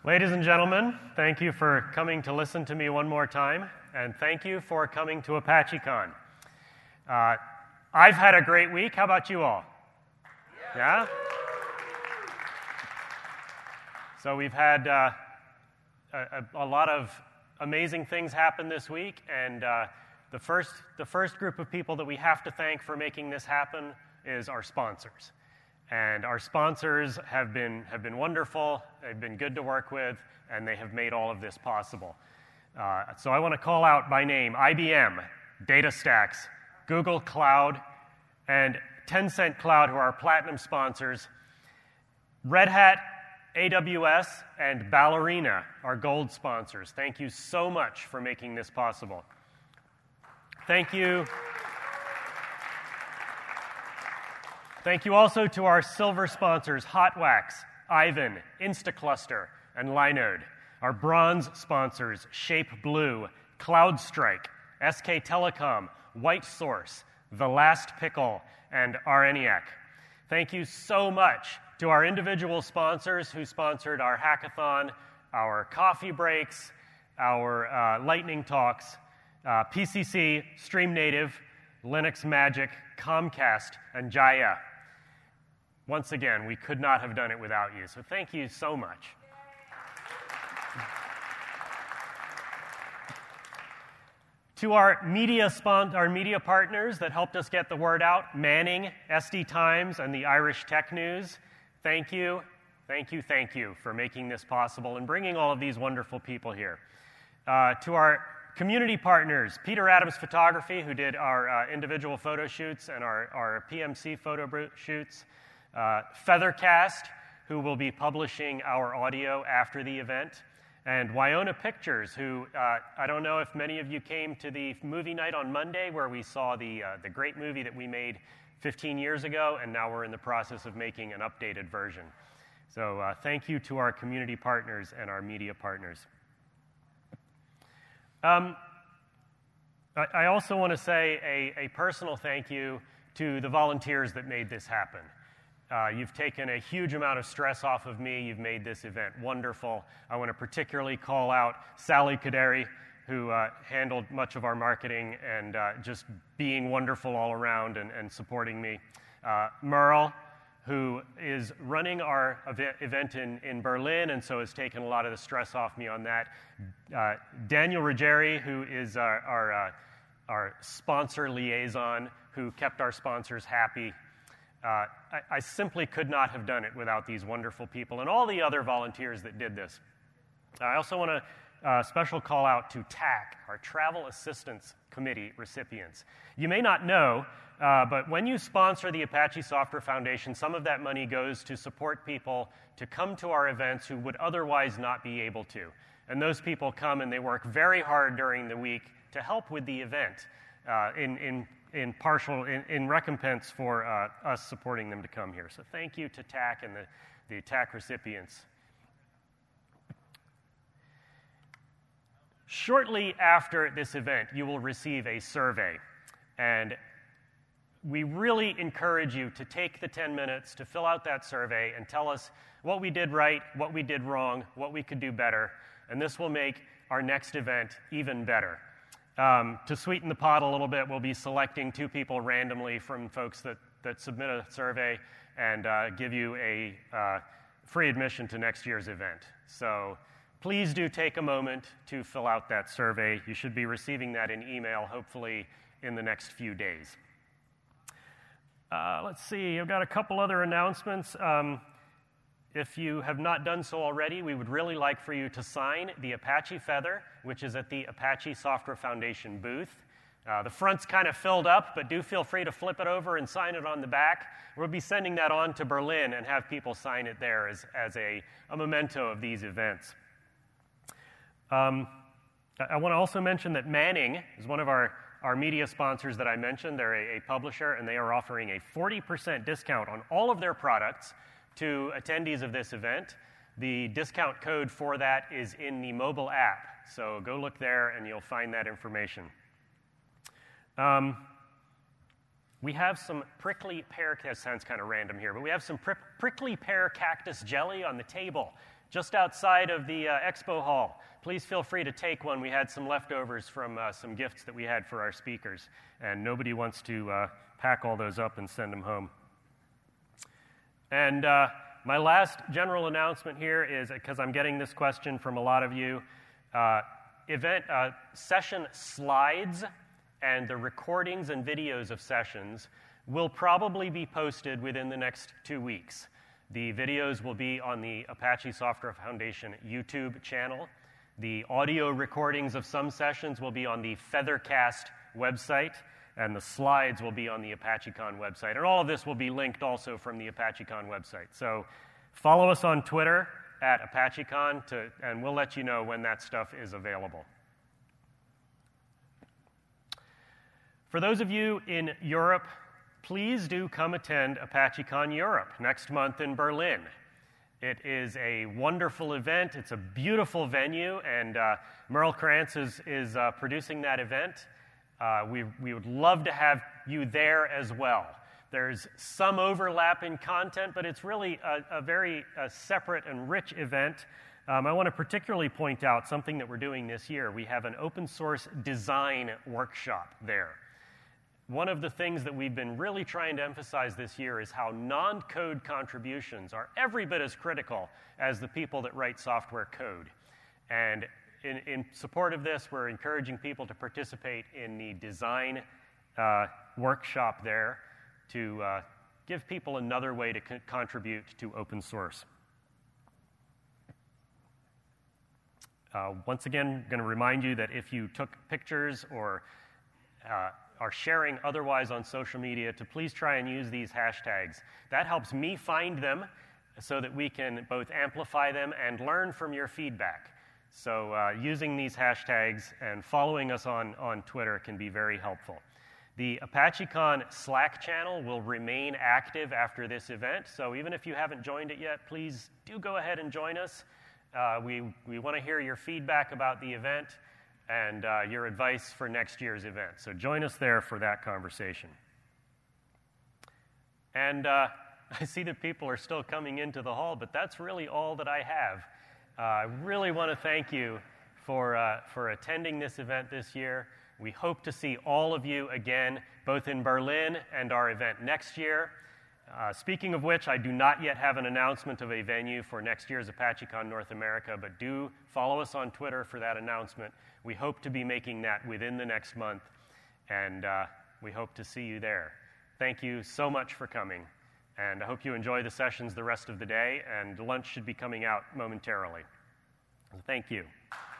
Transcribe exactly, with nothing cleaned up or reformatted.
Ladies and gentlemen, thank you for coming to listen to me one more time, and thank you for coming to ApacheCon. Uh, I've had a great week. How about you all? Yeah? So we've had uh, a, a lot of amazing things happen this week, and uh, the first, the first group of people that we have to thank for making this happen is our sponsors. And our sponsors have been, have been wonderful, they've been good to work with, and they have made all of this possible. Uh, so I want to call out by name I B M, DataStax, Google Cloud, and Tencent Cloud, who are our platinum sponsors, Red Hat, A W S, and Ballerina, our gold sponsors. Thank you so much for making this possible. Thank you. Thank you also to our silver sponsors, Hotwax, Ivan, Instacluster, and Linode. Our bronze sponsors, ShapeBlue, CloudStrike, S K Telecom, WhiteSource, The Last Pickle, and RENIAC. Thank you so much to our individual sponsors who sponsored our hackathon, our coffee breaks, our uh, lightning talks, uh, P C C, StreamNative, Linux Magic, Comcast, and Jaya. Once again, we could not have done it without you, so thank you so much. To our media spon- our media partners that helped us get the word out, Manning, S D Times, and the Irish Tech News, thank you, thank you, thank you for making this possible and bringing all of these wonderful people here. Uh, to our community partners, Peter Adams Photography, who did our uh, individual photo shoots and our, our P M C photo shoots, uh, Feathercast, who will be publishing our audio after the event, and Wyona Pictures, who uh, I don't know if many of you came to the movie night on Monday where we saw the, uh, the great movie that we made fifteen years ago, and now we're in the process of making an updated version. So uh, thank you to our community partners and our media partners. Um, I, I also want to say a, a personal thank you to the volunteers that made this happen. Uh, you've taken a huge amount of stress off of me. You've made this event wonderful. I want to particularly call out Sally Kaderi, who uh, handled much of our marketing and uh, just being wonderful all around and, and supporting me. Uh, Merle, who is running our event in, in Berlin, and so has taken a lot of the stress off me on that. Uh, Daniel Ruggieri, who is our, our, uh, our sponsor liaison, who kept our sponsors happy. Uh, I, I simply could not have done it without these wonderful people and all the other volunteers that did this. I also want to uh, special call out to T A C, our Travel Assistance Committee recipients. You may not know, uh, but when you sponsor the Apache Software Foundation, some of that money goes to support people to come to our events who would otherwise not be able to. And those people come and they work very hard during the week to help with the event uh, in, in in partial, in, in recompense for uh, us supporting them to come here. So thank you to T A C and the, the T A C recipients. Shortly after this event, you will receive a survey. And we really encourage you to take the ten minutes to fill out that survey and tell us what we did right, what we did wrong, what we could do better. And this will make our next event even better. Um, to sweeten the pot a little bit, we'll be selecting two people randomly from folks that, that submit a survey and uh, give you a uh, free admission to next year's event. So please do take a moment to fill out that survey. You should be receiving that in email, hopefully in the next few days. Uh, let's see, I've got a couple other announcements. Um, If you have not done so already, we would really like for you to sign the Apache Feather, which is at the Apache Software Foundation booth. Uh, the front's kind of filled up, but do feel free to flip it over and sign it on the back. We'll be sending that on to Berlin and have people sign it there as, as a, a memento of these events. Um, I want to also mention that Manning is one of our, our media sponsors that I mentioned. They're a, a publisher, and they are offering a forty percent discount on all of their products to attendees of this event. The discount code for that is in the mobile app, so go look there and you'll find that information. Um, we have some prickly pear, that sounds kind of random here, but we have some prick, prickly pear cactus jelly on the table. just outside of the uh, expo hall. Please feel free to take one. We had some leftovers from uh, some gifts that we had for our speakers, and nobody wants to uh, pack all those up and send them home. And uh, my last general announcement here is, because I'm getting this question from a lot of you, uh, event uh, session slides and the recordings and videos of sessions will probably be posted within the next two weeks. The videos will be on the Apache Software Foundation YouTube channel. The audio recordings of some sessions will be on the Feathercast website, and the slides will be on the ApacheCon website. And all of this will be linked also from the ApacheCon website. So follow us on Twitter at ApacheCon, to, and we'll let you know when that stuff is available. For those of you in Europe, please do come attend ApacheCon Europe next month in Berlin. It is a wonderful event. It's a beautiful venue, and uh, Merle Krantz is, is uh, producing that event. Uh, we, we would love to have you there as well. There's some overlap in content, but it's really a, a very a separate and rich event. Um, I want to particularly point out something that we're doing this year. We have an open source design workshop there. One of the things that we've been really trying to emphasize this year is how non-code contributions are every bit as critical as the people that write software code. And in, in support of this, we're encouraging people to participate in the design uh, workshop there to uh, give people another way to co- contribute to open source. Uh, once again, I'm going to remind you that if you took pictures or uh, are sharing otherwise on social media, to please try and use these hashtags. That helps me find them so that we can both amplify them and learn from your feedback. So uh, using these hashtags and following us on, on Twitter can be very helpful. The ApacheCon Slack channel will remain active after this event, so even if you haven't joined it yet, please do go ahead and join us. Uh, we we want to hear your feedback about the event and uh, your advice for next year's event. So join us there for that conversation. And uh, I see that people are still coming into the hall, but that's really all that I have. Uh, I really want to thank you for, uh, for attending this event this year. We hope to see all of you again, both in Berlin and our event next year. Uh, speaking of which, I do not yet have an announcement of a venue for next year's ApacheCon North America, but do follow us on Twitter for that announcement. We hope to be making that within the next month, and uh, we hope to see you there. Thank you so much for coming, and I hope you enjoy the sessions the rest of the day, and lunch should be coming out momentarily. Thank you.